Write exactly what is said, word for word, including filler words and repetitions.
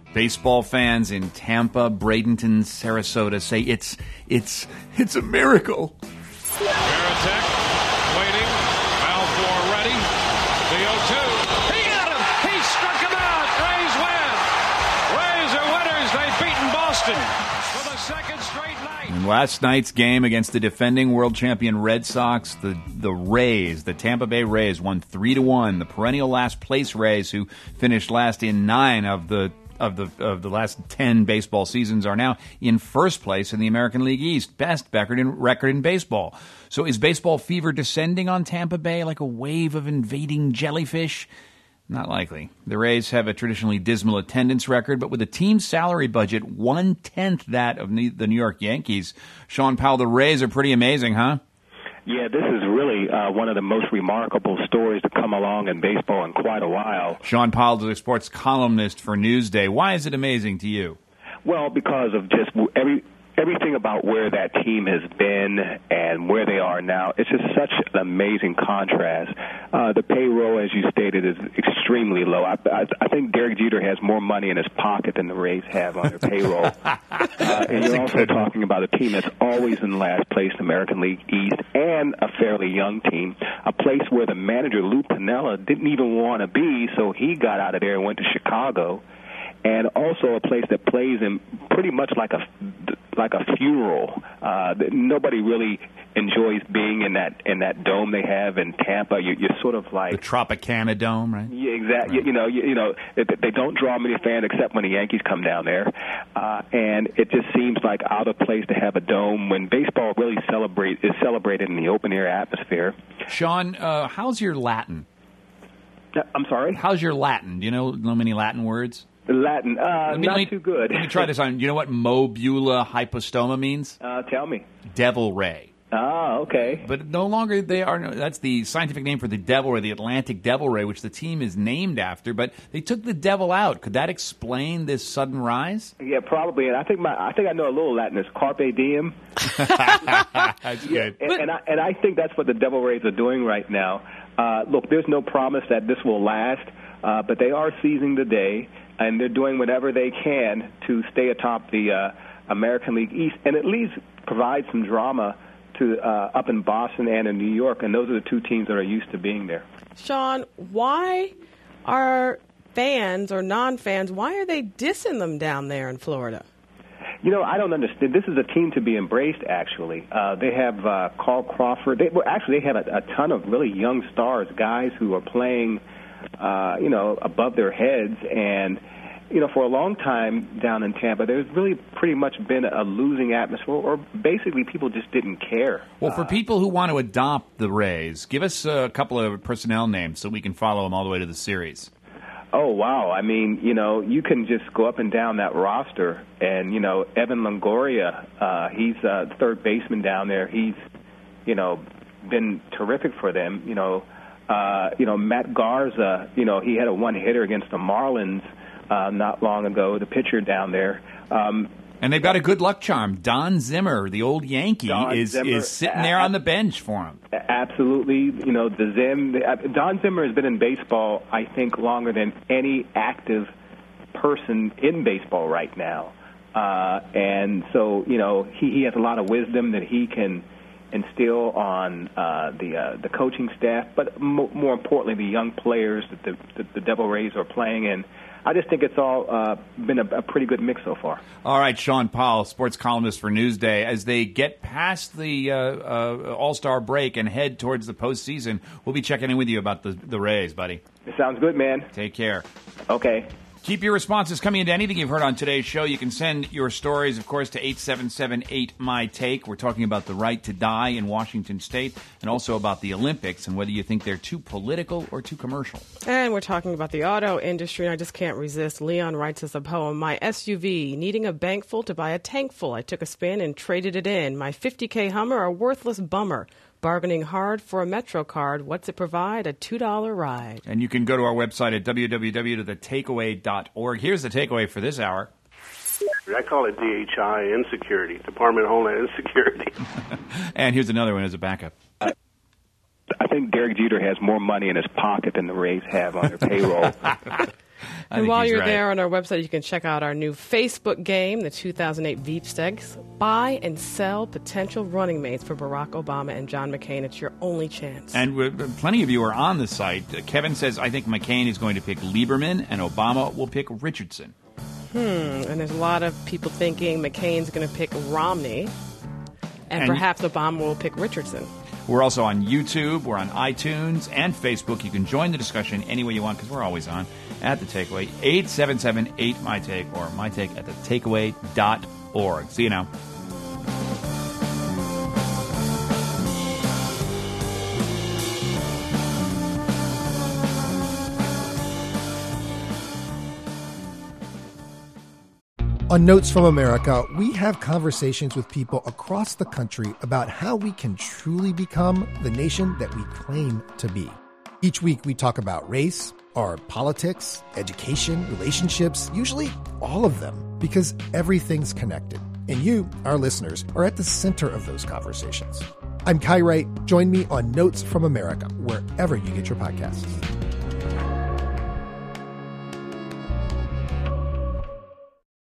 Baseball fans in Tampa, Bradenton, Sarasota say it's it's it's a miracle. Varitek waiting. Balfour ready. The oh two. He got him. He struck him out. Rays win. Rays are winners. They've beaten Boston for the second straight night. In last night's game against the defending world champion Red Sox, the the Rays, the Tampa Bay Rays, won three to one. The perennial last place Rays, who finished last in nine of the of the of the last ten baseball seasons, are now in first place in the American League East, best record in, record in baseball. So is baseball fever descending on Tampa Bay like a wave of invading jellyfish? Not likely. The Rays have a traditionally dismal attendance record, but with a team salary budget one-tenth that of the New York Yankees, Sean Powell, the Rays are pretty amazing, huh? Yeah, this is really uh, one of the most remarkable stories to come along in baseball in quite a while. Sean Powell is a sports columnist for Newsday. Why is it amazing to you? Well, because of just every everything about where that team has been and where they are now. It's just such an amazing contrast. Uh, the payroll, as you stated, is extremely low. I, I, I think Derek Jeter has more money in his pocket than the Rays have on their payroll. uh, and you're also talking about a team that's always in last place in the American League East and a fairly young team, a place where the manager, Lou Piniella, didn't even want to be, so he got out of there and went to Chicago. And also a place that plays in pretty much like a like a funeral. Uh, nobody really enjoys being in that in that dome they have in Tampa. You, you're sort of like the Tropicana Dome, right? Yeah, exactly. Right. You, you know, you, you know, they, they don't draw many fans except when the Yankees come down there, uh, and it just seems like out of place to have a dome when baseball really celebrate is celebrated in the open air atmosphere. Sean, uh, how's your Latin? Uh, I'm sorry. How's your Latin? Do you know know many Latin words? Latin, uh, me, not me, too good. Let me try this on. You know what mobula hypostoma means? Uh, tell me. Devil ray. Ah, okay. But no longer they are. That's the scientific name for the devil ray, the Atlantic devil ray, which the team is named after. But they took the devil out. Could that explain this sudden rise? Yeah, probably. And I think my I think I know a little Latin. It's carpe diem. That's good. And, and I and I think that's what the Devil Rays are doing right now. Uh, look, there's no promise that this will last, uh, but they are seizing the day. And they're doing whatever they can to stay atop the uh, American League East and at least provide some drama to uh, up in Boston and in New York. And those are the two teams that are used to being there. Sean, why are fans or non-fans, why are they dissing them down there in Florida? You know, I don't understand. This is a team to be embraced, actually. Uh, they have uh, Carl Crawford. They, well, actually, they have a, a ton of really young stars, guys who are playing, uh, you know, above their heads. And, you know, for a long time down in Tampa, there's really pretty much been a losing atmosphere, or basically people just didn't care. Well, for uh, people who want to adopt the Rays, give us a couple of personnel names so we can follow them all the way to the series. Oh, wow. I mean, you know, you can just go up and down that roster. And, you know, Evan Longoria, uh, he's a third baseman down there. He's, you know, been terrific for them. You know, uh, you know, Matt Garza, you know, he had a one-hitter against the Marlins uh, not long ago, the pitcher down there. Um, and they've got a good luck charm. Don Zimmer, the old Yankee, Don is Zimmer, is sitting there on the bench for him. Absolutely. You know, the Zim, Don Zimmer has been in baseball, I think, longer than any active person in baseball right now. Uh, and so, you know, he, he has a lot of wisdom that he can instill on uh, the uh, the coaching staff, but mo- more importantly, the young players that the, that the Devil Rays are playing in. I just think it's all uh, been a, a pretty good mix so far. All right, Sean Powell, sports columnist for Newsday. As they get past the uh, uh, All-Star break and head towards the postseason, we'll be checking in with you about the, the Rays, buddy. It sounds good, man. Take care. Okay. Keep your responses coming into anything you've heard on today's show. You can send your stories, of course, to eight seven seven eight M Y Take. We're talking about the right to die in Washington State and also about the Olympics and whether you think they're too political or too commercial. And we're talking about the auto industry, and I just can't resist. Leon writes us a poem. My S U V, needing a bank full to buy a tank full. I took a spin and traded it in. My fifty K Hummer, a worthless bummer. Bargaining hard for a Metro card. What's it provide? A two dollar ride. And you can go to our website at w w w dot the takeaway dot org. Here's the takeaway for this hour. I call it D H I, Insecurity, Department of Homeland Security. And here's another one as a backup. I, I think Derek Jeter has more money in his pocket than the Rays have on their payroll. I And think while he's you're right. there on our website, you can check out our new Facebook game, the two thousand eight Veepsteaks. Buy and sell potential running mates for Barack Obama and John McCain. It's your only chance. And uh, plenty of you are on the site. Uh, Kevin says, I think McCain is going to pick Lieberman and Obama will pick Richardson. Hmm. And there's a lot of people thinking McCain's going to pick Romney, and, And- perhaps Obama will pick Richardson. We're also on YouTube, we're on iTunes, and Facebook. You can join the discussion any way you want, because we're always on, at The Takeaway, eight seven seven eight, M Y Take, or mytake at the takeaway dot org. See you now. On Notes from America, we have conversations with people across the country about how we can truly become the nation that we claim to be. Each week, we talk about race, our politics, education, relationships, usually all of them, because everything's connected. And you, our listeners, are at the center of those conversations. I'm Kai Wright. Join me on Notes from America, wherever you get your podcasts.